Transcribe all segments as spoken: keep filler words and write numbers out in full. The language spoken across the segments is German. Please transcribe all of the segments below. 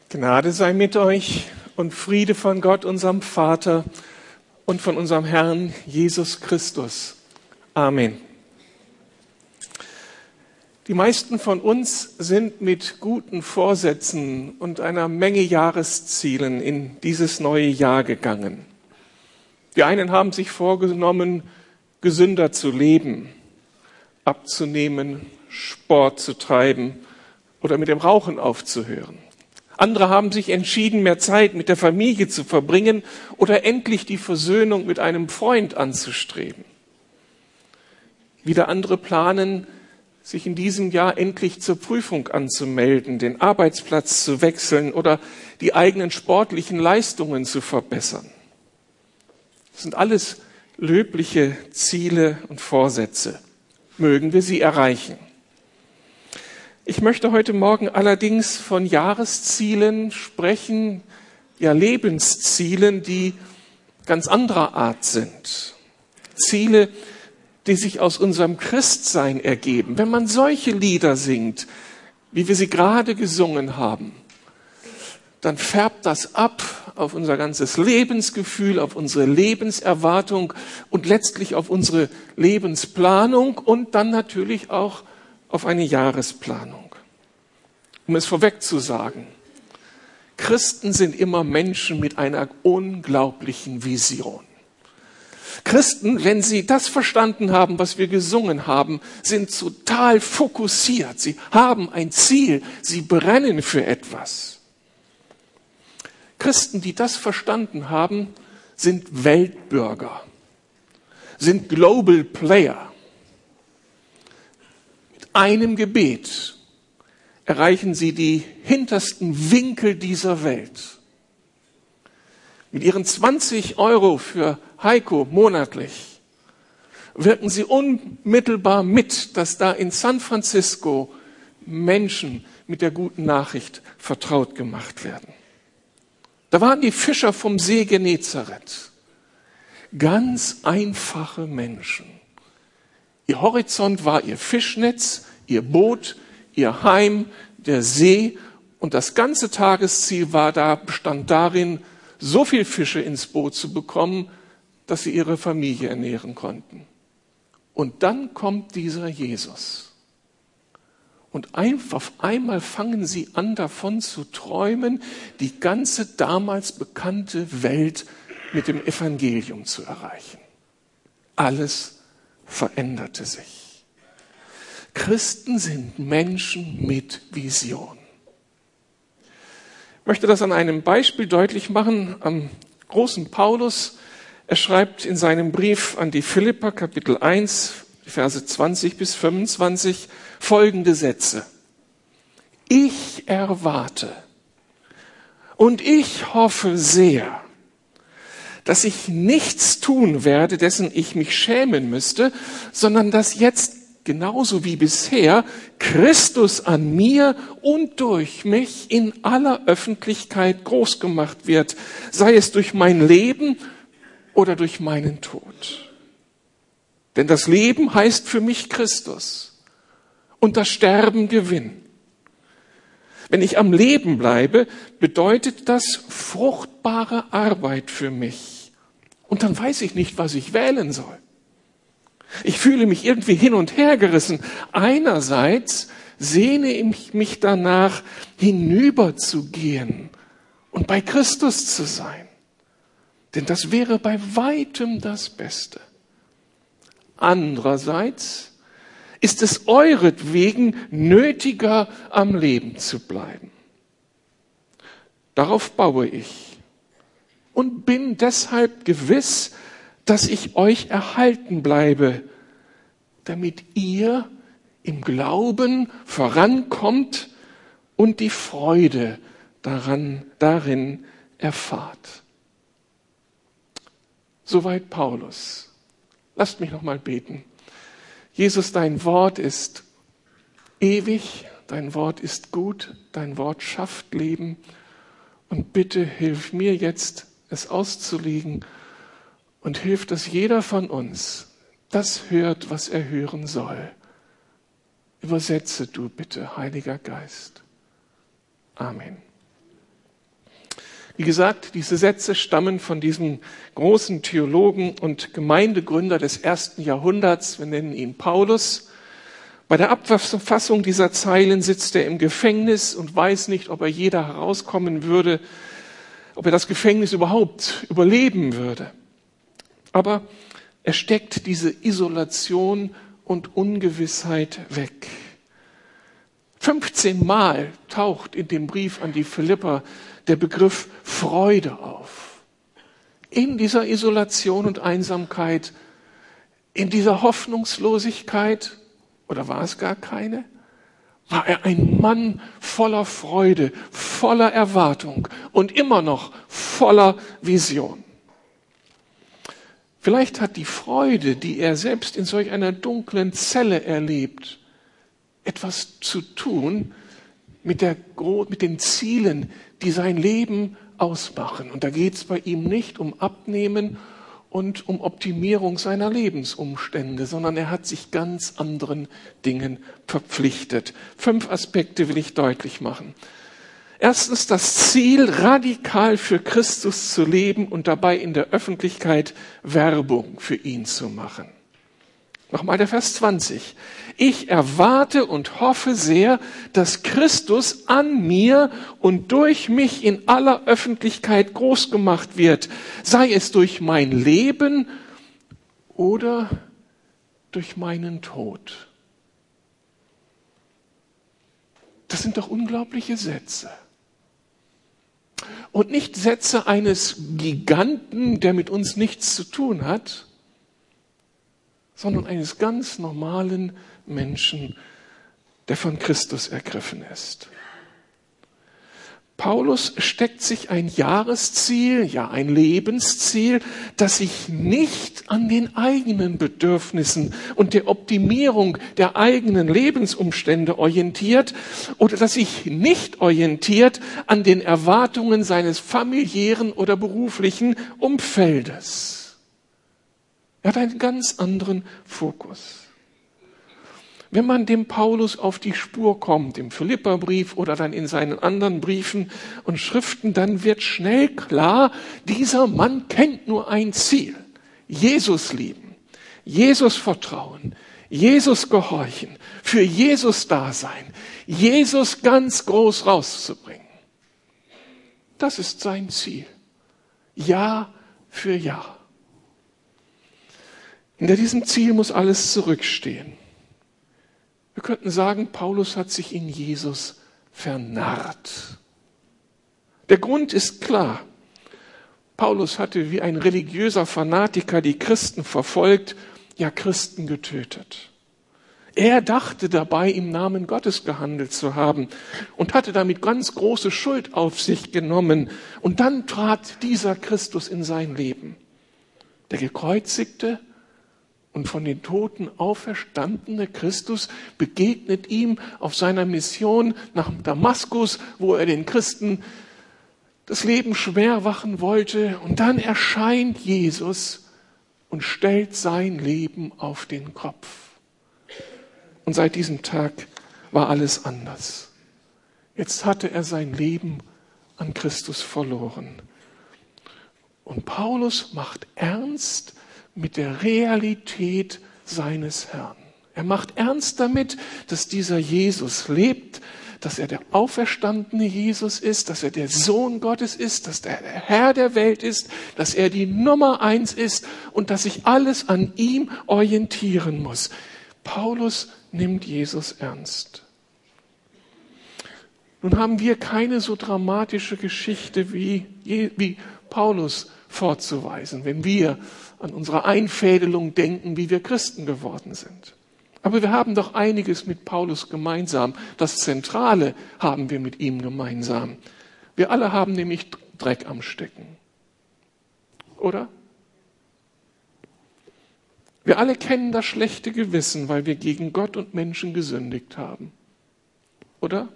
Gnade sei mit euch und Friede von Gott, unserem Vater und von unserem Herrn Jesus Christus. Amen. Die meisten von uns sind mit guten Vorsätzen und einer Menge Jahreszielen in dieses neue Jahr gegangen. Die einen haben sich vorgenommen, gesünder zu leben, abzunehmen, Sport zu treiben oder mit dem Rauchen aufzuhören. Andere haben sich entschieden, mehr Zeit mit der Familie zu verbringen oder endlich die Versöhnung mit einem Freund anzustreben. Wieder andere planen, sich in diesem Jahr endlich zur Prüfung anzumelden, den Arbeitsplatz zu wechseln oder die eigenen sportlichen Leistungen zu verbessern. Das sind alles löbliche Ziele und Vorsätze. Mögen wir sie erreichen. Ich möchte heute Morgen allerdings von Jahreszielen sprechen, ja Lebenszielen, die ganz anderer Art sind. Ziele, die sich aus unserem Christsein ergeben. Wenn man solche Lieder singt, wie wir sie gerade gesungen haben, dann färbt das ab auf unser ganzes Lebensgefühl, auf unsere Lebenserwartung und letztlich auf unsere Lebensplanung und dann natürlich auch auf eine Jahresplanung. Um es vorweg zu sagen, Christen sind immer Menschen mit einer unglaublichen Vision. Christen, wenn sie das verstanden haben, was wir gesungen haben, sind total fokussiert. Sie haben ein Ziel, sie brennen für etwas. Christen, die das verstanden haben, sind Weltbürger, sind Global Player. Einem Gebet erreichen sie die hintersten Winkel dieser Welt. Mit ihren zwanzig Euro für Heiko monatlich wirken sie unmittelbar mit, dass da in San Francisco Menschen mit der guten Nachricht vertraut gemacht werden. Da waren die Fischer vom See Genezareth. Ganz einfache Menschen. Ihr Horizont war ihr Fischnetz, ihr Boot, ihr Heim, der See und das ganze Tagesziel war da, bestand darin, so viel Fische ins Boot zu bekommen, dass sie ihre Familie ernähren konnten. Und dann kommt dieser Jesus. Und auf einmal fangen sie an, davon zu träumen, die ganze damals bekannte Welt mit dem Evangelium zu erreichen. Alles veränderte sich. Christen sind Menschen mit Vision. Ich möchte das an einem Beispiel deutlich machen, am großen Paulus. Er schreibt in seinem Brief an die Philipper, Kapitel eins, Verse zwanzig bis fünfundzwanzig, folgende Sätze. Ich erwarte und ich hoffe sehr, dass ich nichts tun werde, dessen ich mich schämen müsste, sondern dass jetzt genauso wie bisher Christus an mir und durch mich in aller Öffentlichkeit groß gemacht wird, sei es durch mein Leben oder durch meinen Tod. Denn das Leben heißt für mich Christus und das Sterben Gewinn. Wenn ich am Leben bleibe, bedeutet das fruchtbare Arbeit für mich. Und dann weiß ich nicht, was ich wählen soll. Ich fühle mich irgendwie hin und her gerissen. Einerseits sehne ich mich danach, hinüberzugehen und bei Christus zu sein. Denn das wäre bei weitem das Beste. Andererseits ist es euretwegen nötiger, am Leben zu bleiben. Darauf baue ich. Und bin deshalb gewiss, dass ich euch erhalten bleibe, damit ihr im Glauben vorankommt und die Freude daran, darin erfahrt. Soweit Paulus. Lasst mich noch mal beten. Jesus, dein Wort ist ewig, dein Wort ist gut, dein Wort schafft Leben. Und bitte hilf mir jetzt, es auszulegen und hilf, dass jeder von uns das hört, was er hören soll. Übersetze du bitte, Heiliger Geist. Amen. Wie gesagt, diese Sätze stammen von diesem großen Theologen und Gemeindegründer des ersten Jahrhunderts. Wir nennen ihn Paulus. Bei der Abfassung dieser Zeilen sitzt er im Gefängnis und weiß nicht, ob er je da herauskommen würde, ob er das Gefängnis überhaupt überleben würde. Aber er steckt diese Isolation und Ungewissheit weg. fünfzehn Mal taucht in dem Brief an die Philipper der Begriff Freude auf. In dieser Isolation und Einsamkeit, in dieser Hoffnungslosigkeit, oder war es gar keine, war er ein Mann voller Freude, voller Erwartung und immer noch voller Vision. Vielleicht hat die Freude, die er selbst in solch einer dunklen Zelle erlebt, etwas zu tun mit, der, mit den Zielen, die sein Leben ausmachen. Und da geht es bei ihm nicht um Abnehmen und um Optimierung seiner Lebensumstände, sondern er hat sich ganz anderen Dingen verpflichtet. Fünf Aspekte will ich deutlich machen. Erstens das Ziel, radikal für Christus zu leben und dabei in der Öffentlichkeit Werbung für ihn zu machen. Nochmal der Vers zwanzig. Ich erwarte und hoffe sehr, dass Christus an mir und durch mich in aller Öffentlichkeit groß gemacht wird, sei es durch mein Leben oder durch meinen Tod. Das sind doch unglaubliche Sätze. Und nicht Sätze eines Giganten, der mit uns nichts zu tun hat, sondern eines ganz normalen Menschen, der von Christus ergriffen ist. Paulus steckt sich ein Jahresziel, ja ein Lebensziel, das sich nicht an den eigenen Bedürfnissen und der Optimierung der eigenen Lebensumstände orientiert oder das sich nicht orientiert an den Erwartungen seines familiären oder beruflichen Umfeldes. Er hat einen ganz anderen Fokus. Wenn man dem Paulus auf die Spur kommt, im Philipperbrief oder dann in seinen anderen Briefen und Schriften, dann wird schnell klar, dieser Mann kennt nur ein Ziel. Jesus lieben, Jesus vertrauen, Jesus gehorchen, für Jesus da sein, Jesus ganz groß rauszubringen. Das ist sein Ziel. Jahr für Jahr. Hinter diesem Ziel muss alles zurückstehen. Wir könnten sagen, Paulus hat sich in Jesus vernarrt. Der Grund ist klar. Paulus hatte wie ein religiöser Fanatiker die Christen verfolgt, ja Christen getötet. Er dachte dabei, im Namen Gottes gehandelt zu haben und hatte damit ganz große Schuld auf sich genommen. Und dann trat dieser Christus in sein Leben. Der gekreuzigte und von den Toten auferstandene Christus begegnet ihm auf seiner Mission nach Damaskus, wo er den Christen das Leben schwer machen wollte. Und dann erscheint Jesus und stellt sein Leben auf den Kopf. Und seit diesem Tag war alles anders. Jetzt hatte er sein Leben an Christus verloren. Und Paulus macht ernst mit der Realität seines Herrn. Er macht ernst damit, dass dieser Jesus lebt, dass er der auferstandene Jesus ist, dass er der Sohn Gottes ist, dass er der Herr der Welt ist, dass er die Nummer eins ist und dass sich alles an ihm orientieren muss. Paulus nimmt Jesus ernst. Nun haben wir keine so dramatische Geschichte wie, wie Paulus vorzuweisen, wenn wir an unsere Einfädelung denken, wie wir Christen geworden sind. Aber wir haben doch einiges mit Paulus gemeinsam. Das Zentrale haben wir mit ihm gemeinsam. Wir alle haben nämlich Dreck am Stecken. Oder? Wir alle kennen das schlechte Gewissen, weil wir gegen Gott und Menschen gesündigt haben. Oder?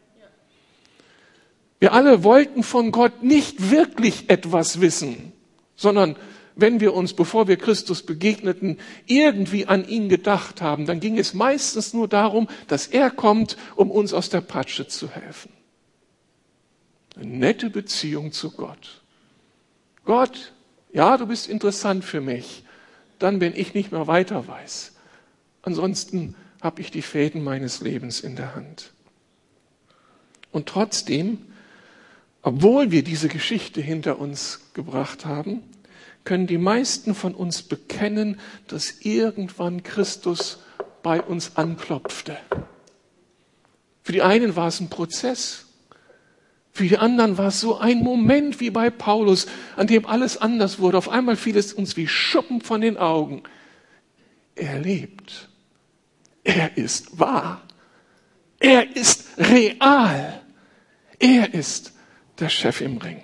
Wir alle wollten von Gott nicht wirklich etwas wissen, sondern wenn wir uns, bevor wir Christus begegneten, irgendwie an ihn gedacht haben, dann ging es meistens nur darum, dass er kommt, um uns aus der Patsche zu helfen. eine nette Beziehung zu Gott. Gott, ja, du bist interessant für mich, dann, wenn ich nicht mehr weiter weiß. Ansonsten habe ich die Fäden meines Lebens in der Hand. Und trotzdem, obwohl wir diese Geschichte hinter uns gebracht haben, können die meisten von uns bekennen, dass irgendwann Christus bei uns anklopfte. Für die einen war es ein Prozess, für die anderen war es so ein Moment wie bei Paulus, an dem alles anders wurde. Auf einmal fiel es uns wie Schuppen von den Augen. Er lebt. Er ist wahr. Er ist real. Er ist der Chef im Ring.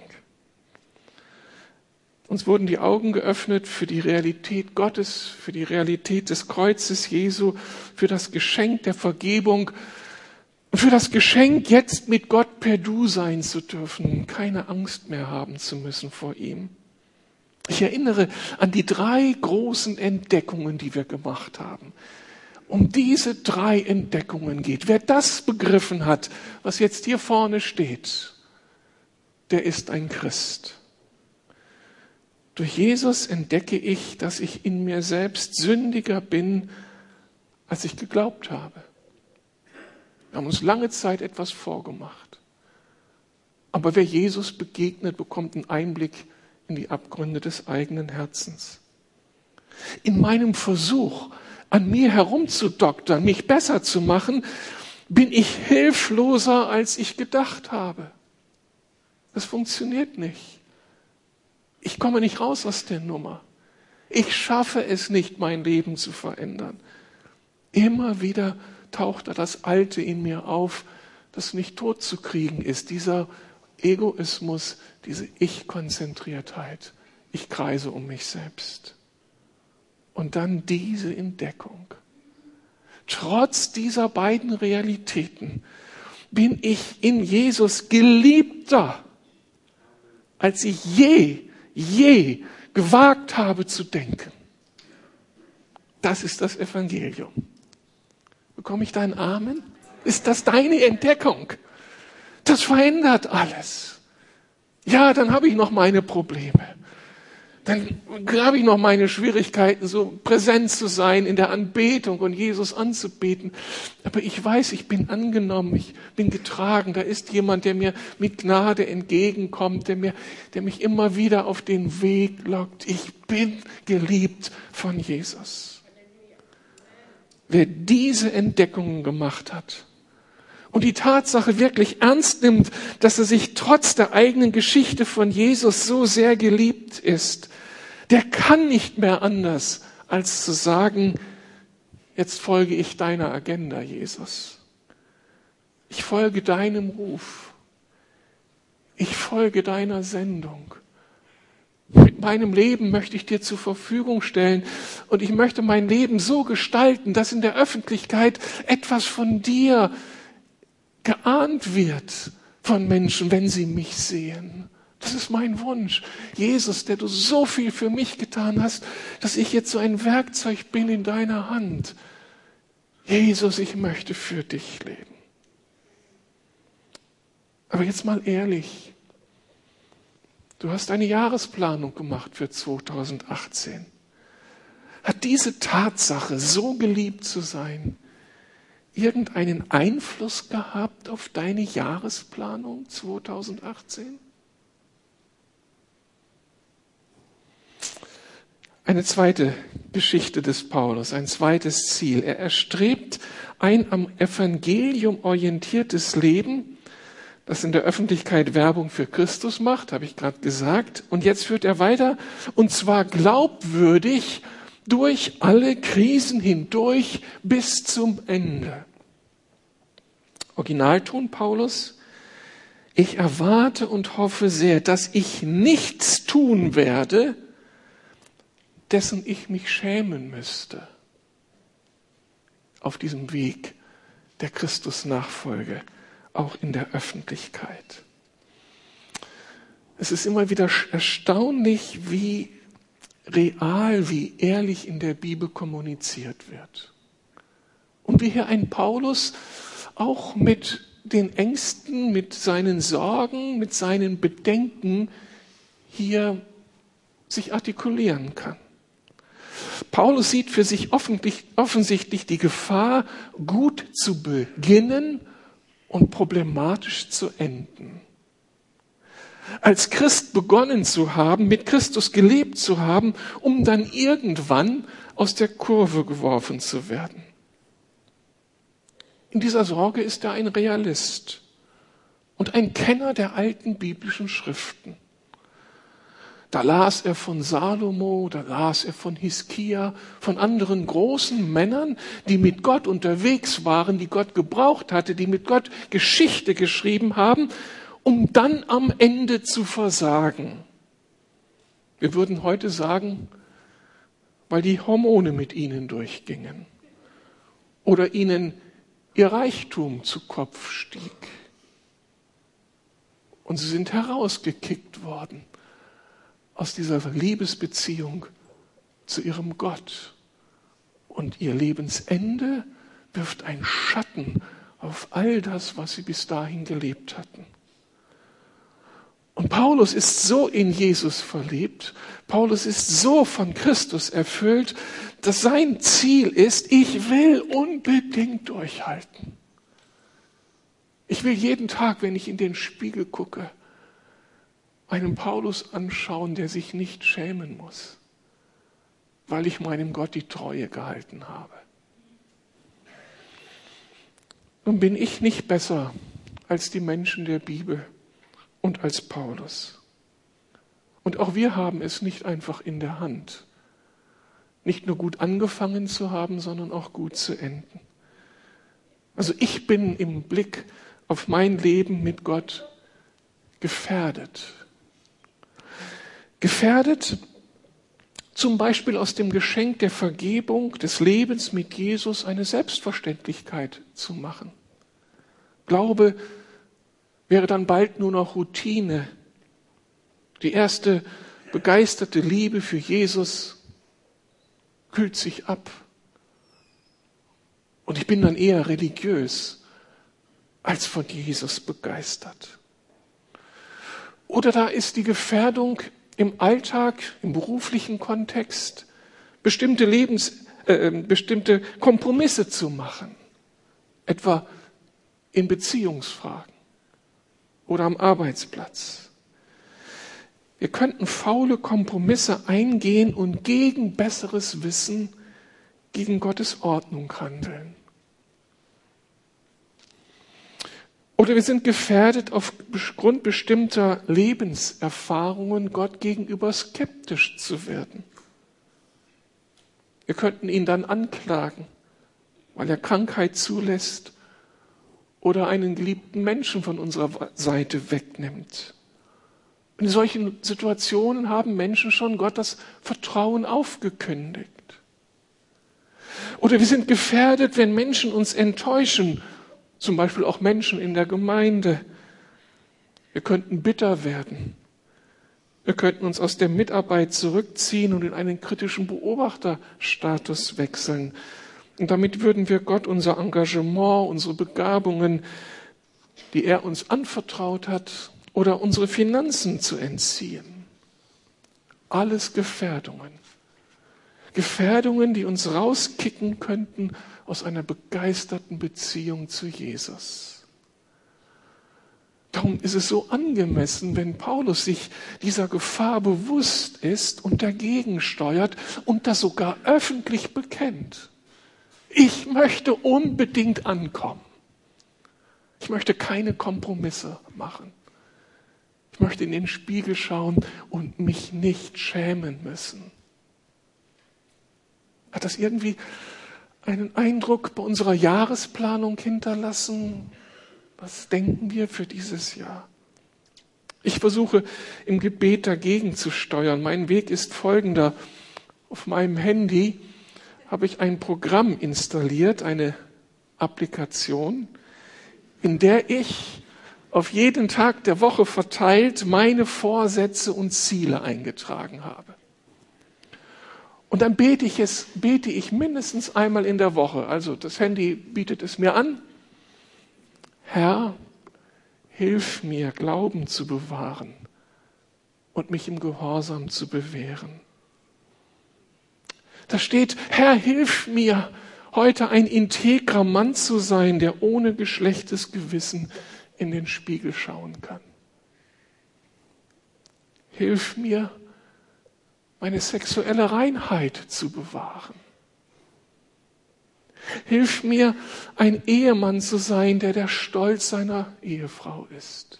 Uns wurden die Augen geöffnet für die Realität Gottes, für die Realität des Kreuzes Jesu, für das Geschenk der Vergebung und für das Geschenk, jetzt mit Gott per Du sein zu dürfen, keine Angst mehr haben zu müssen vor ihm. Ich erinnere an die drei großen Entdeckungen, die wir gemacht haben. Um diese drei Entdeckungen geht. Wer das begriffen hat, was jetzt hier vorne steht, der ist ein Christ. Durch Jesus entdecke ich, dass ich in mir selbst sündiger bin, als ich geglaubt habe. Wir haben uns lange Zeit etwas vorgemacht. Aber wer Jesus begegnet, bekommt einen Einblick in die Abgründe des eigenen Herzens. In meinem Versuch, an mir herumzudoktern, mich besser zu machen, bin ich hilfloser, als ich gedacht habe. Das funktioniert nicht. Ich komme nicht raus aus der Nummer. Ich schaffe es nicht, mein Leben zu verändern. Immer wieder taucht da das Alte in mir auf, das nicht tot zu kriegen ist. Dieser Egoismus, diese Ich-Konzentriertheit. Ich kreise um mich selbst. Und dann diese Entdeckung. Trotz dieser beiden Realitäten bin ich in Jesus geliebter, als ich je, je gewagt habe zu denken. Das ist das Evangelium. Bekomme ich deinen Amen? Ist das deine Entdeckung? Das verändert alles. Ja, dann habe ich noch meine Probleme. Dann habe ich noch meine Schwierigkeiten, so präsent zu sein in der Anbetung und Jesus anzubeten. Aber ich weiß, ich bin angenommen, ich bin getragen. Da ist jemand, der mir mit Gnade entgegenkommt, der mir, der mich immer wieder auf den Weg lockt. Ich bin geliebt von Jesus. Wer diese Entdeckungen gemacht hat und die Tatsache wirklich ernst nimmt, dass er sich trotz der eigenen Geschichte von Jesus so sehr geliebt ist, der kann nicht mehr anders, als zu sagen, jetzt folge ich deiner Agenda, Jesus. Ich folge deinem Ruf. Ich folge deiner Sendung. Mit meinem Leben möchte ich dir zur Verfügung stellen und ich möchte mein Leben so gestalten, dass in der Öffentlichkeit etwas von dir geahnt wird von Menschen, wenn sie mich sehen. Das ist mein Wunsch. Jesus, der du so viel für mich getan hast, dass ich jetzt so ein Werkzeug bin in deiner Hand. Jesus, ich möchte für dich leben. Aber jetzt mal ehrlich. Du hast eine Jahresplanung gemacht für zweitausendachtzehn. Hat diese Tatsache, so geliebt zu sein, irgendeinen Einfluss gehabt auf deine Jahresplanung zweitausendachtzehn? Eine zweite Geschichte des Paulus, ein zweites Ziel. Er erstrebt ein am Evangelium orientiertes Leben, das in der Öffentlichkeit Werbung für Christus macht, habe ich gerade gesagt. Und jetzt führt er weiter, und zwar glaubwürdig durch alle Krisen hindurch bis zum Ende. Originalton Paulus: Ich erwarte und hoffe sehr, dass ich nichts tun werde, dessen ich mich schämen müsste auf diesem Weg der Christusnachfolge, auch in der Öffentlichkeit. Es ist immer wieder erstaunlich, wie real, wie ehrlich in der Bibel kommuniziert wird. Und wie hier ein Paulus auch mit den Ängsten, mit seinen Sorgen, mit seinen Bedenken hier sich artikulieren kann. Paulus sieht für sich offensichtlich die Gefahr, gut zu beginnen und problematisch zu enden. Als Christ begonnen zu haben, mit Christus gelebt zu haben, um dann irgendwann aus der Kurve geworfen zu werden. In dieser Sorge ist er ein Realist und ein Kenner der alten biblischen Schriften. Da las er von Salomo, da las er von Hiskia, von anderen großen Männern, die mit Gott unterwegs waren, die Gott gebraucht hatte, die mit Gott Geschichte geschrieben haben, um dann am Ende zu versagen. Wir würden heute sagen, weil die Hormone mit ihnen durchgingen oder ihnen ihr Reichtum zu Kopf stieg. Und sie sind herausgekickt worden aus dieser Liebesbeziehung zu ihrem Gott. Und ihr Lebensende wirft einen Schatten auf all das, was sie bis dahin gelebt hatten. Und Paulus ist so in Jesus verliebt, Paulus ist so von Christus erfüllt, dass sein Ziel ist, ich will unbedingt durchhalten. Ich will jeden Tag, wenn ich in den Spiegel gucke, einen Paulus anschauen, der sich nicht schämen muss, weil ich meinem Gott die Treue gehalten habe. Nun bin ich nicht besser als die Menschen der Bibel und als Paulus. Und auch wir haben es nicht einfach in der Hand, nicht nur gut angefangen zu haben, sondern auch gut zu enden. Also ich bin im Blick auf mein Leben mit Gott gefährdet. Gefährdet zum Beispiel aus dem Geschenk der Vergebung, des Lebens mit Jesus eine Selbstverständlichkeit zu machen. Glaube wäre dann bald nur noch Routine. Die erste begeisterte Liebe für Jesus kühlt sich ab. Und ich bin dann eher religiös als von Jesus begeistert. Oder da ist die Gefährdung im Alltag, im beruflichen Kontext, bestimmte Lebens, äh, bestimmte Kompromisse zu machen. Etwa in Beziehungsfragen oder am Arbeitsplatz. Wir könnten faule Kompromisse eingehen und gegen besseres Wissen, gegen Gottes Ordnung handeln. Oder wir sind gefährdet, aufgrund bestimmter Lebenserfahrungen Gott gegenüber skeptisch zu werden. Wir könnten ihn dann anklagen, weil er Krankheit zulässt oder einen geliebten Menschen von unserer Seite wegnimmt. In solchen Situationen haben Menschen schon Gott das Vertrauen aufgekündigt. Oder wir sind gefährdet, wenn Menschen uns enttäuschen, zum Beispiel auch Menschen in der Gemeinde. Wir könnten bitter werden. Wir könnten uns aus der Mitarbeit zurückziehen und in einen kritischen Beobachterstatus wechseln. Und damit würden wir Gott unser Engagement, unsere Begabungen, die er uns anvertraut hat, oder unsere Finanzen zu entziehen. Alles Gefährdungen. Gefährdungen, die uns rauskicken könnten aus einer begeisterten Beziehung zu Jesus. Darum ist es so angemessen, wenn Paulus sich dieser Gefahr bewusst ist und dagegen steuert und das sogar öffentlich bekennt. Ich möchte unbedingt ankommen. Ich möchte keine Kompromisse machen. Ich möchte in den Spiegel schauen und mich nicht schämen müssen. Hat das irgendwie einen Eindruck bei unserer Jahresplanung hinterlassen? Was denken wir für dieses Jahr? Ich versuche im Gebet dagegen zu steuern. Mein Weg ist folgender. Auf meinem Handy habe ich ein Programm installiert, eine Applikation, in der ich auf jeden Tag der Woche verteilt meine Vorsätze und Ziele eingetragen habe. Und dann bete ich es, bete ich mindestens einmal in der Woche. Also das Handy bietet es mir an. Herr, hilf mir, Glauben zu bewahren und mich im Gehorsam zu bewähren. Da steht, Herr, hilf mir, heute ein integrer Mann zu sein, der ohne geschlechtes Gewissen in den Spiegel schauen kann. Hilf mir, meine sexuelle Reinheit zu bewahren. Hilf mir, ein Ehemann zu sein, der der Stolz seiner Ehefrau ist.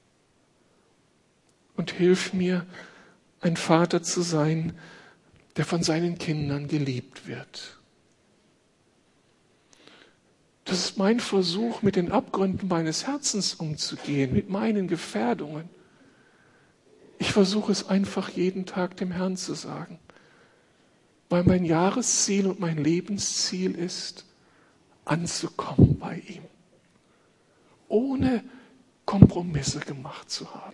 Und hilf mir, ein Vater zu sein, der von seinen Kindern geliebt wird. Das ist mein Versuch, mit den Abgründen meines Herzens umzugehen, mit meinen Gefährdungen. Ich versuche es einfach jeden Tag dem Herrn zu sagen, weil mein Jahresziel und mein Lebensziel ist, anzukommen bei ihm, ohne Kompromisse gemacht zu haben.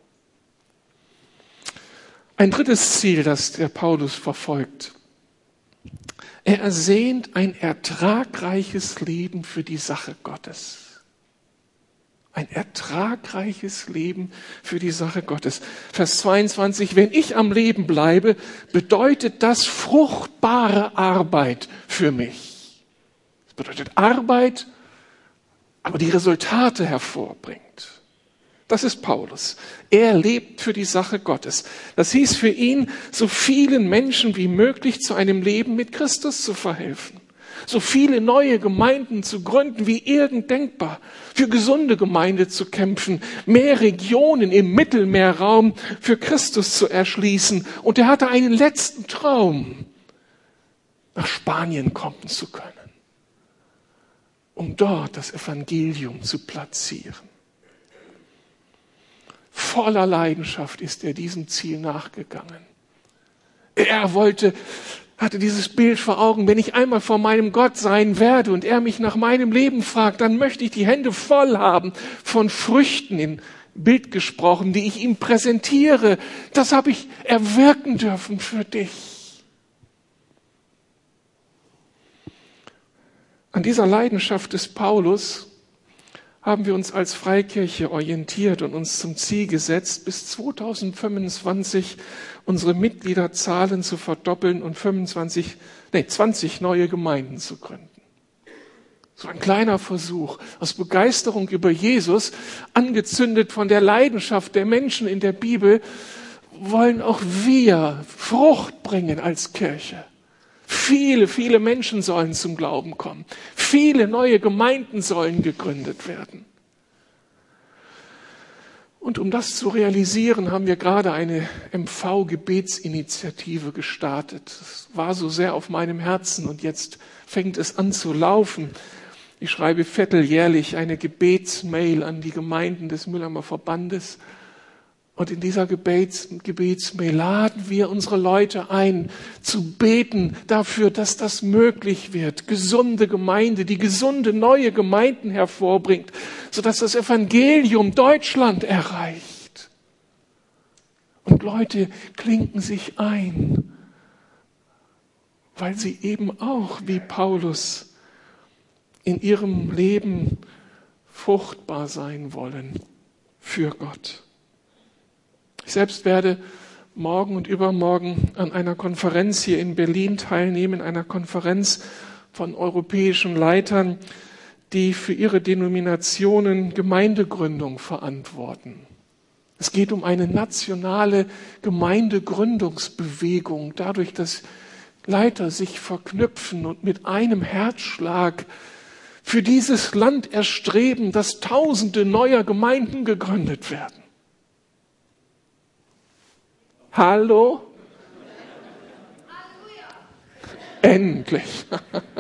Ein drittes Ziel, das der Paulus verfolgt. Er ersehnt ein ertragreiches Leben für die Sache Gottes. Ein ertragreiches Leben für die Sache Gottes. Vers zweiundzwanzig, wenn ich am Leben bleibe, bedeutet das fruchtbare Arbeit für mich. Das bedeutet Arbeit, aber die Resultate hervorbringt. Das ist Paulus. Er lebt für die Sache Gottes. Das hieß für ihn, so vielen Menschen wie möglich zu einem Leben mit Christus zu verhelfen. So viele neue Gemeinden zu gründen wie irgend denkbar. Für gesunde Gemeinde zu kämpfen. Mehr Regionen im Mittelmeerraum für Christus zu erschließen. Und er hatte einen letzten Traum, nach Spanien kommen zu können, um dort das Evangelium zu platzieren. Voller Leidenschaft ist er diesem Ziel nachgegangen. Er wollte, hatte dieses Bild vor Augen, wenn ich einmal vor meinem Gott sein werde und er mich nach meinem Leben fragt, dann möchte ich die Hände voll haben von Früchten, in Bild gesprochen, die ich ihm präsentiere. Das habe ich erwirken dürfen für dich. An dieser Leidenschaft des Paulus haben wir uns als Freikirche orientiert und uns zum Ziel gesetzt, bis zweitausendfünfundzwanzig unsere Mitgliederzahlen zu verdoppeln und fünfundzwanzig, nee, zwanzig neue Gemeinden zu gründen. So ein kleiner Versuch aus Begeisterung über Jesus, angezündet von der Leidenschaft der Menschen in der Bibel, wollen auch wir Frucht bringen als Kirche. Viele, viele Menschen sollen zum Glauben kommen. Viele neue Gemeinden sollen gegründet werden. Und um das zu realisieren, haben wir gerade eine M V-Gebetsinitiative gestartet. Das war so sehr auf meinem Herzen und jetzt fängt es an zu laufen. Ich schreibe vierteljährlich eine Gebetsmail an die Gemeinden des Mülheimer Verbandes. Und in dieser Gebets, Gebetsmail laden wir unsere Leute ein, zu beten dafür, dass das möglich wird. Gesunde Gemeinde, die gesunde neue Gemeinden hervorbringt, sodass das Evangelium Deutschland erreicht. Und Leute klinken sich ein, weil sie eben auch wie Paulus in ihrem Leben fruchtbar sein wollen für Gott. Ich selbst werde morgen und übermorgen an einer Konferenz hier in Berlin teilnehmen, einer Konferenz von europäischen Leitern, die für ihre Denominationen Gemeindegründung verantworten. Es geht um eine nationale Gemeindegründungsbewegung, dadurch, dass Leiter sich verknüpfen und mit einem Herzschlag für dieses Land erstreben, dass Tausende neuer Gemeinden gegründet werden. Hallo? Endlich.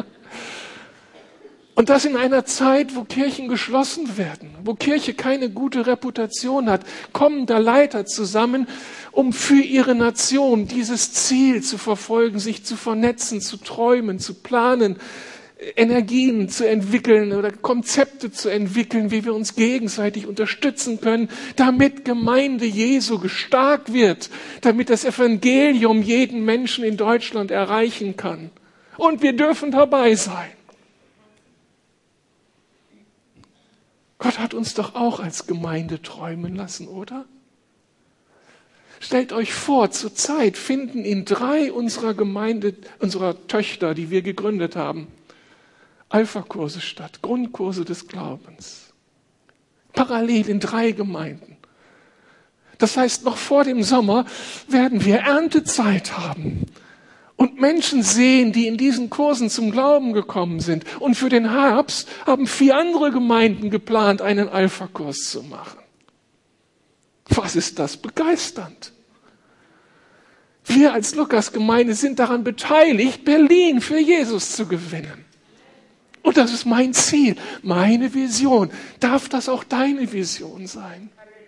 Und das in einer Zeit, wo Kirchen geschlossen werden, wo Kirche keine gute Reputation hat, kommen da Leiter zusammen, um für ihre Nation dieses Ziel zu verfolgen, sich zu vernetzen, zu träumen, zu planen, Energien zu entwickeln oder Konzepte zu entwickeln, wie wir uns gegenseitig unterstützen können, damit Gemeinde Jesu gestarkt wird, damit das Evangelium jeden Menschen in Deutschland erreichen kann. Und wir dürfen dabei sein. Gott hat uns doch auch als Gemeinde träumen lassen, oder? Stellt euch vor, zurzeit finden in drei unserer Gemeinde, unserer Töchter, die wir gegründet haben, Alpha-Kurse statt, Grundkurse des Glaubens. Parallel in drei Gemeinden. Das heißt, noch vor dem Sommer werden wir Erntezeit haben und Menschen sehen, die in diesen Kursen zum Glauben gekommen sind. Und für den Herbst haben vier andere Gemeinden geplant, einen Alpha-Kurs zu machen. Was ist das begeisternd? Wir als Lukas-Gemeinde sind daran beteiligt, Berlin für Jesus zu gewinnen. Und das ist mein Ziel, meine Vision. Darf das auch deine Vision sein?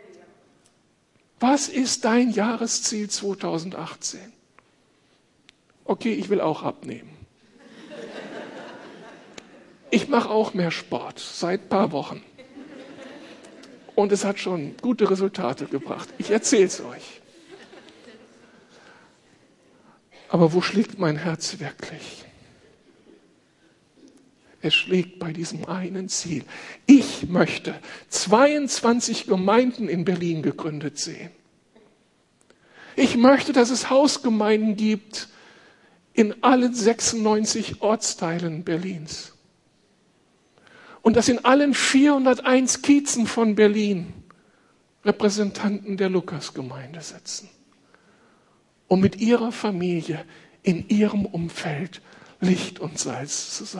Was ist dein Jahresziel zweitausendachtzehn? Okay, ich will auch abnehmen. Ich mache auch mehr Sport seit ein paar Wochen. Und es hat schon gute Resultate gebracht. Ich erzähle es euch. Aber wo schlägt mein Herz wirklich? Es schlägt bei diesem einen Ziel. Ich möchte zweiundzwanzig Gemeinden in Berlin gegründet sehen. Ich möchte, dass es Hausgemeinden gibt in allen sechsundneunzig Ortsteilen Berlins. Und dass in allen vierhunderteins Kiezen von Berlin Repräsentanten der Lukasgemeinde sitzen, um mit ihrer Familie in ihrem Umfeld Licht und Salz zu sein.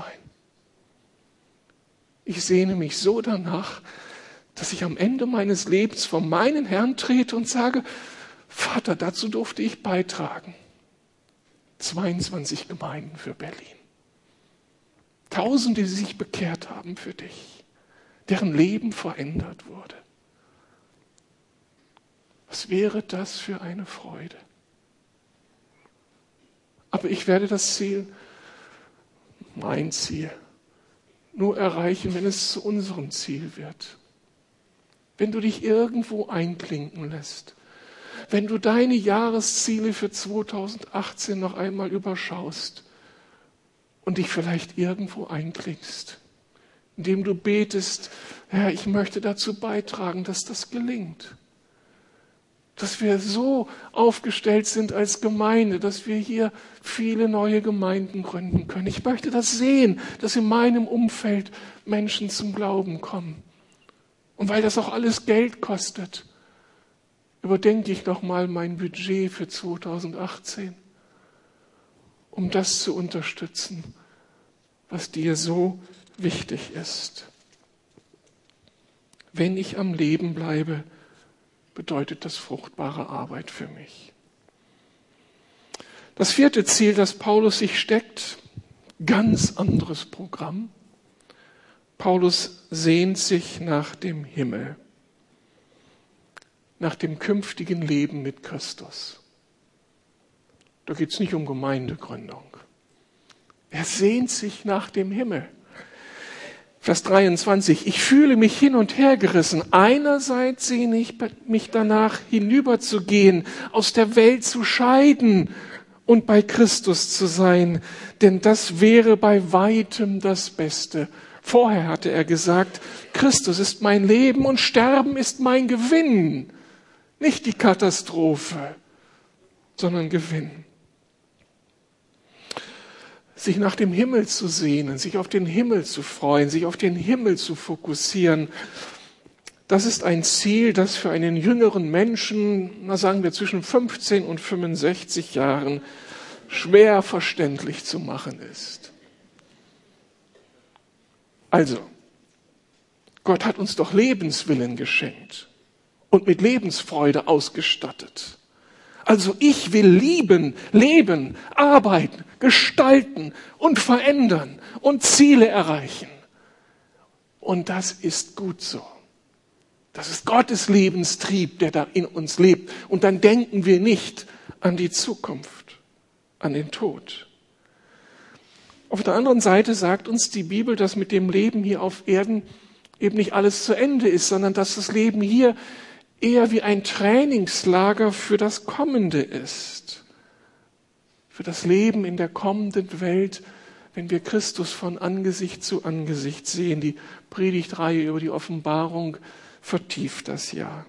Ich sehne mich so danach, dass ich am Ende meines Lebens vor meinen Herrn trete und sage, Vater, dazu durfte ich beitragen. zweiundzwanzig Gemeinden für Berlin. Tausende, die sich bekehrt haben für dich, deren Leben verändert wurde. Was wäre das für eine Freude? Aber ich werde das Ziel, mein Ziel, nur erreichen, wenn es zu unserem Ziel wird. Wenn du dich irgendwo einklinken lässt. Wenn du deine Jahresziele für zweitausendachtzehn noch einmal überschaust und dich vielleicht irgendwo einklingst, indem du betest, Herr, ich möchte dazu beitragen, dass das gelingt. Dass wir so aufgestellt sind als Gemeinde, dass wir hier viele neue Gemeinden gründen können. Ich möchte das sehen, dass in meinem Umfeld Menschen zum Glauben kommen. Und weil das auch alles Geld kostet, überdenke ich noch mal mein Budget für zweitausendachtzehn, um das zu unterstützen, was dir so wichtig ist. Wenn ich am Leben bleibe, bedeutet das fruchtbare Arbeit für mich. Das vierte Ziel, das Paulus sich steckt, ganz anderes Programm. Paulus sehnt sich nach dem Himmel, nach dem künftigen Leben mit Christus. Da geht es nicht um Gemeindegründung. Er sehnt sich nach dem Himmel. Vers dreiundzwanzig, ich fühle mich hin und her gerissen. Einerseits sehne ich mich danach, hinüberzugehen, aus der Welt zu scheiden und bei Christus zu sein, denn das wäre bei weitem das Beste. Vorher hatte er gesagt, Christus ist mein Leben und Sterben ist mein Gewinn. Nicht die Katastrophe, sondern Gewinn. Sich nach dem Himmel zu sehnen, sich auf den Himmel zu freuen, sich auf den Himmel zu fokussieren, das ist ein Ziel, das für einen jüngeren Menschen, na sagen wir zwischen fünfzehn und fünfundsechzig Jahren, schwer verständlich zu machen ist. Also, Gott hat uns doch Lebenswillen geschenkt und mit Lebensfreude ausgestattet. Also ich will lieben, leben, arbeiten, gestalten und verändern und Ziele erreichen. Und das ist gut so. Das ist Gottes Lebenstrieb, der da in uns lebt. Und dann denken wir nicht an die Zukunft, an den Tod. Auf der anderen Seite sagt uns die Bibel, dass mit dem Leben hier auf Erden eben nicht alles zu Ende ist, sondern dass das Leben hier eher wie ein Trainingslager für das Kommende ist. Für das Leben in der kommenden Welt, wenn wir Christus von Angesicht zu Angesicht sehen. Die Predigtreihe über die Offenbarung vertieft das ja.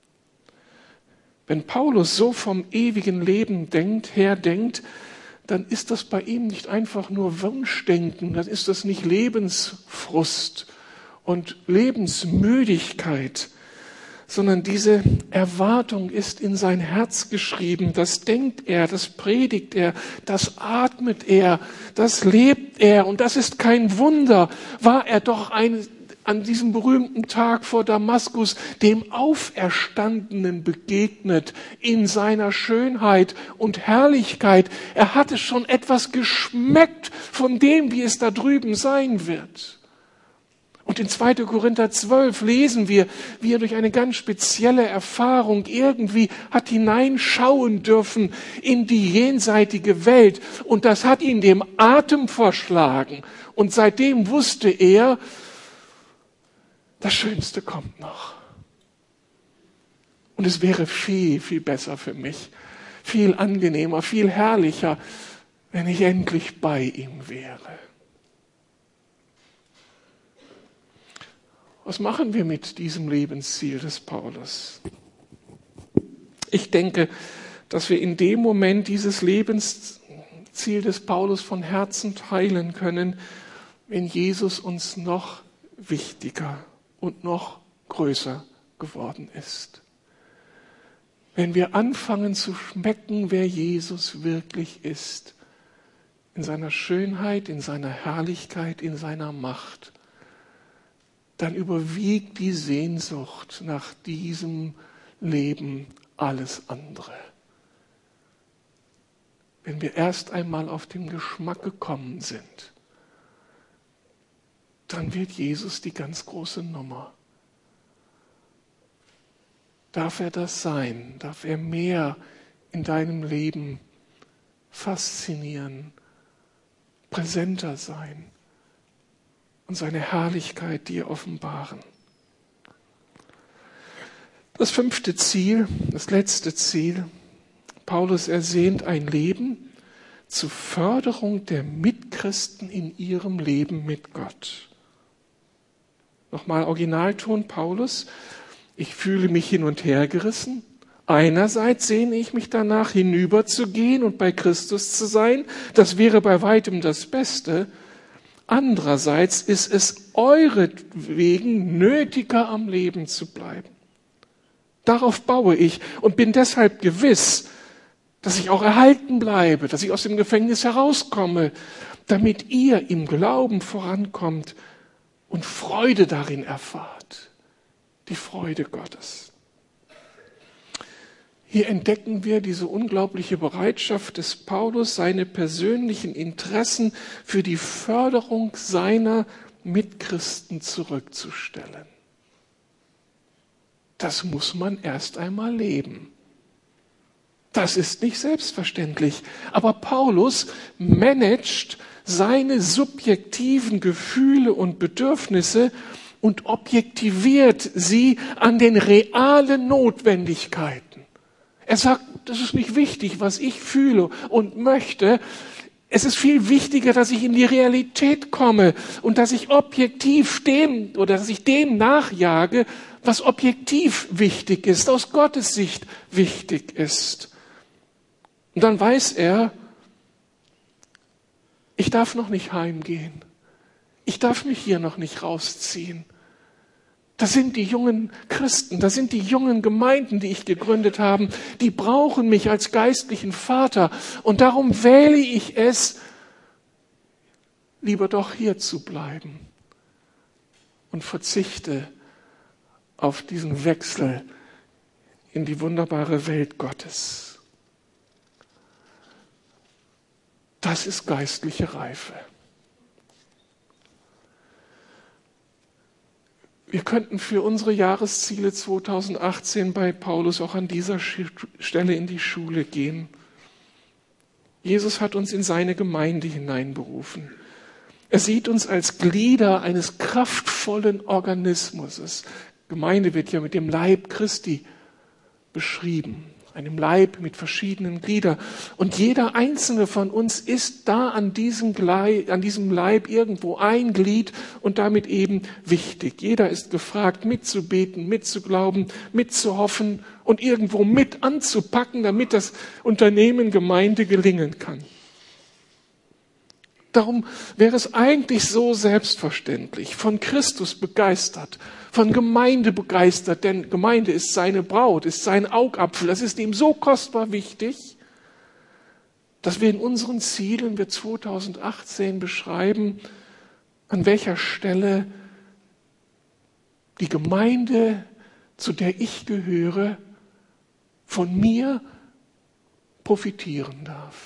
Wenn Paulus so vom ewigen Leben denkt, her denkt, dann ist das bei ihm nicht einfach nur Wunschdenken, dann ist das nicht Lebensfrust und Lebensmüdigkeit, sondern diese Erwartung ist in sein Herz geschrieben. Das denkt er, das predigt er, das atmet er, das lebt er. Und das ist kein Wunder. War er doch ein, an diesem berühmten Tag vor Damaskus dem Auferstandenen begegnet in seiner Schönheit und Herrlichkeit. Er hatte schon etwas geschmeckt von dem, wie es da drüben sein wird. Und in zweiter Korinther zwölf lesen wir, wie er durch eine ganz spezielle Erfahrung irgendwie hat hineinschauen dürfen in die jenseitige Welt. Und das hat ihn dem Atem verschlagen. Und seitdem wusste er, das Schönste kommt noch. Und es wäre viel, viel besser für mich, viel angenehmer, viel herrlicher, wenn ich endlich bei ihm wäre. Was machen wir mit diesem Lebensziel des Paulus? Ich denke, dass wir in dem Moment dieses Lebensziel des Paulus von Herzen teilen können, wenn Jesus uns noch wichtiger und noch größer geworden ist. Wenn wir anfangen zu schmecken, wer Jesus wirklich ist, in seiner Schönheit, in seiner Herrlichkeit, in seiner Macht, dann überwiegt die Sehnsucht nach diesem Leben alles andere. Wenn wir erst einmal auf den Geschmack gekommen sind, dann wird Jesus die ganz große Nummer. Darf er das sein? Darf er mehr in deinem Leben faszinieren, präsenter sein? Und seine Herrlichkeit dir offenbaren. Das fünfte Ziel, das letzte Ziel, Paulus ersehnt ein Leben zur Förderung der Mitchristen in ihrem Leben mit Gott. Nochmal Originalton Paulus, ich fühle mich hin und her gerissen. Einerseits sehne ich mich danach, hinüberzugehen und bei Christus zu sein. Das wäre bei weitem das Beste. Andererseits ist es euretwegen nötiger, am Leben zu bleiben. Darauf baue ich und bin deshalb gewiss, dass ich auch erhalten bleibe, dass ich aus dem Gefängnis herauskomme, damit ihr im Glauben vorankommt und Freude darin erfahrt. Die Freude Gottes. Hier entdecken wir diese unglaubliche Bereitschaft des Paulus, seine persönlichen Interessen für die Förderung seiner Mitchristen zurückzustellen. Das muss man erst einmal leben. Das ist nicht selbstverständlich. Aber Paulus managt seine subjektiven Gefühle und Bedürfnisse und objektiviert sie an den realen Notwendigkeiten. Er sagt, das ist nicht wichtig, was ich fühle und möchte. Es ist viel wichtiger, dass ich in die Realität komme und dass ich objektiv dem oder dass ich dem nachjage, was objektiv wichtig ist, aus Gottes Sicht wichtig ist. Und dann weiß er, ich darf noch nicht heimgehen. Ich darf mich hier noch nicht rausziehen. Das sind die jungen Christen, das sind die jungen Gemeinden, die ich gegründet habe. Die brauchen mich als geistlichen Vater. Und darum wähle ich es, lieber doch hier zu bleiben und verzichte auf diesen Wechsel in die wunderbare Welt Gottes. Das ist geistliche Reife. Wir könnten für unsere Jahresziele zweitausendachtzehn bei Paulus auch an dieser Stelle in die Schule gehen. Jesus hat uns in seine Gemeinde hineinberufen. Er sieht uns als Glieder eines kraftvollen Organismus. Gemeinde wird ja mit dem Leib Christi beschrieben. einem Leib mit verschiedenen Gliedern. Und jeder einzelne von uns ist da an diesem, Leib, an diesem Leib irgendwo ein Glied und damit eben wichtig. Jeder ist gefragt, mitzubeten, mitzuglauben, mitzuhoffen und irgendwo mit anzupacken, damit das Unternehmen Gemeinde gelingen kann. Darum wäre es eigentlich so selbstverständlich, von Christus begeistert, von Gemeinde begeistert, denn Gemeinde ist seine Braut, ist sein Augapfel, das ist ihm so kostbar wichtig, dass wir in unseren Zielen für zweitausendachtzehn beschreiben, an welcher Stelle die Gemeinde, zu der ich gehöre, von mir profitieren darf.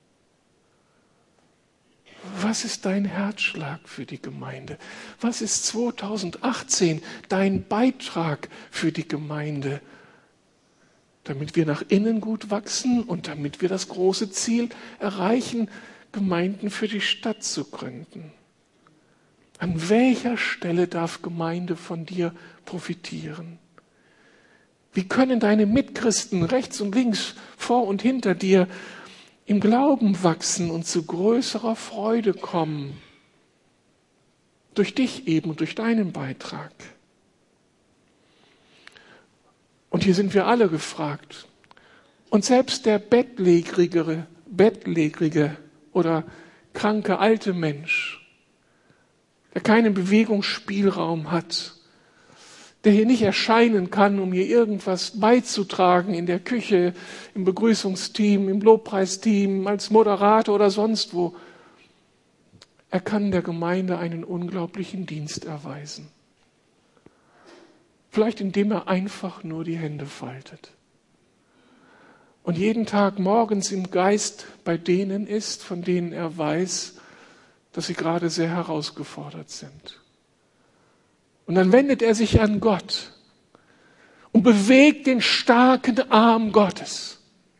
Was ist dein Herzschlag für die Gemeinde? Was ist zweitausendachtzehn dein Beitrag für die Gemeinde? Damit wir nach innen gut wachsen und damit wir das große Ziel erreichen, Gemeinden für die Stadt zu gründen. An welcher Stelle darf Gemeinde von dir profitieren? Wie können deine Mitchristen rechts und links, vor und hinter dir im Glauben wachsen und zu größerer Freude kommen? Durch dich eben und durch deinen Beitrag. Und hier sind wir alle gefragt. Und selbst der bettlägerige, bettlägerige oder kranke alte Mensch, der keinen Bewegungsspielraum hat, der hier nicht erscheinen kann, um hier irgendwas beizutragen in der Küche, im Begrüßungsteam, im Lobpreisteam, als Moderator oder sonst wo. Er kann der Gemeinde einen unglaublichen Dienst erweisen. Vielleicht indem er einfach nur die Hände faltet. Und jeden Tag morgens im Geist bei denen ist, von denen er weiß, dass sie gerade sehr herausgefordert sind. Und dann wendet er sich an Gott und bewegt den starken Arm Gottes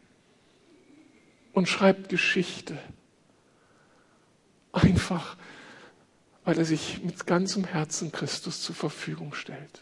und schreibt Geschichte. Einfach, weil er sich mit ganzem Herzen Christus zur Verfügung stellt.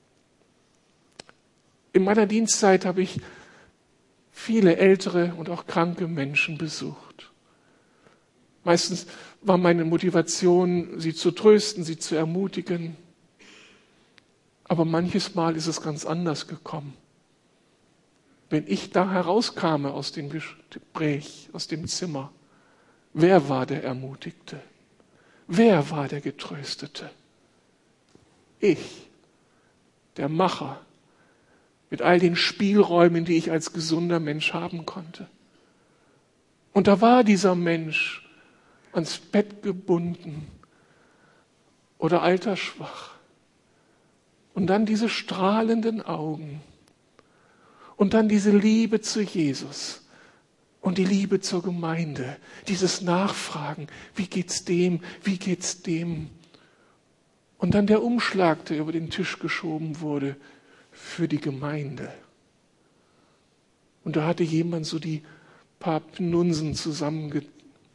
In meiner Dienstzeit habe ich viele ältere und auch kranke Menschen besucht. Meistens war meine Motivation, sie zu trösten, sie zu ermutigen. Aber manches Mal ist es ganz anders gekommen. Wenn ich da herauskam aus dem Gespräch, aus dem Zimmer, wer war der Ermutigte? Wer war der Getröstete? Ich, der Macher, mit all den Spielräumen, die ich als gesunder Mensch haben konnte. Und da war dieser Mensch ans Bett gebunden oder altersschwach. Und dann diese strahlenden Augen. Und dann diese Liebe zu Jesus. Und die Liebe zur Gemeinde. Dieses Nachfragen. Wie geht's dem? Wie geht's dem? Und dann der Umschlag, der über den Tisch geschoben wurde für die Gemeinde. Und da hatte jemand so die paar Pnunsen zusammengeschart,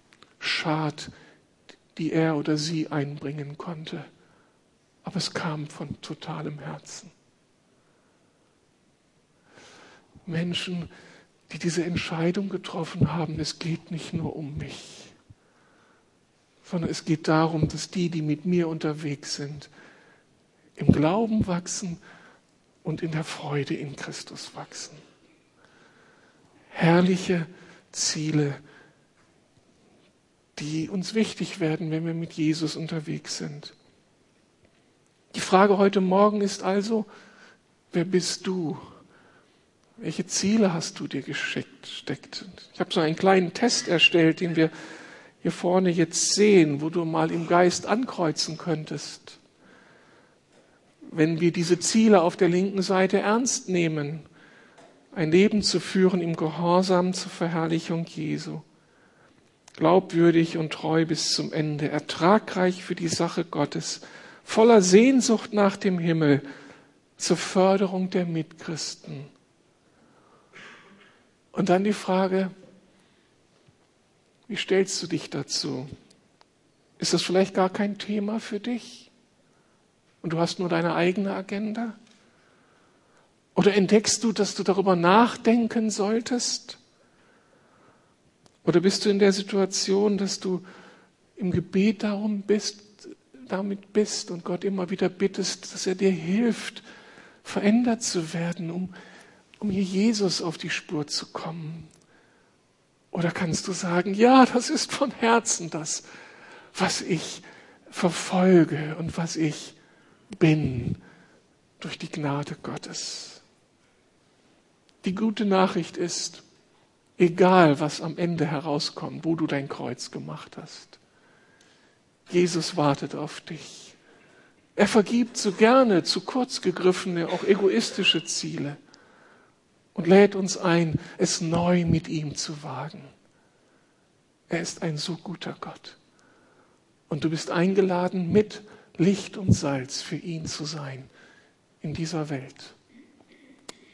die er oder sie einbringen konnte. Aber es kam von totalem Herzen. Menschen, die diese Entscheidung getroffen haben, es geht nicht nur um mich, sondern es geht darum, dass die, die mit mir unterwegs sind, im Glauben wachsen und in der Freude in Christus wachsen. Herrliche Ziele, die uns wichtig werden, wenn wir mit Jesus unterwegs sind. Die Frage heute Morgen ist also, wer bist du? Welche Ziele hast du dir gesteckt? Ich habe so einen kleinen Test erstellt, den wir hier vorne jetzt sehen, wo du mal im Geist ankreuzen könntest. Wenn wir diese Ziele auf der linken Seite ernst nehmen, ein Leben zu führen im Gehorsam zur Verherrlichung Jesu, glaubwürdig und treu bis zum Ende, ertragreich für die Sache Gottes, voller Sehnsucht nach dem Himmel, zur Förderung der Mitchristen. Und dann die Frage, wie stellst du dich dazu? Ist das vielleicht gar kein Thema für dich? Und du hast nur deine eigene Agenda? Oder entdeckst du, dass du darüber nachdenken solltest? Oder bist du in der Situation, dass du im Gebet darum bist, damit bist und Gott immer wieder bittest, dass er dir hilft, verändert zu werden, um, um hier Jesus auf die Spur zu kommen? Oder kannst du sagen, ja, das ist von Herzen das, was ich verfolge und was ich bin durch die Gnade Gottes. Die gute Nachricht ist, egal was am Ende herauskommt, wo du dein Kreuz gemacht hast, Jesus wartet auf dich. Er vergibt so gerne zu kurz gegriffene, auch egoistische Ziele und lädt uns ein, es neu mit ihm zu wagen. Er ist ein so guter Gott. Und du bist eingeladen, mit Licht und Salz für ihn zu sein in dieser Welt.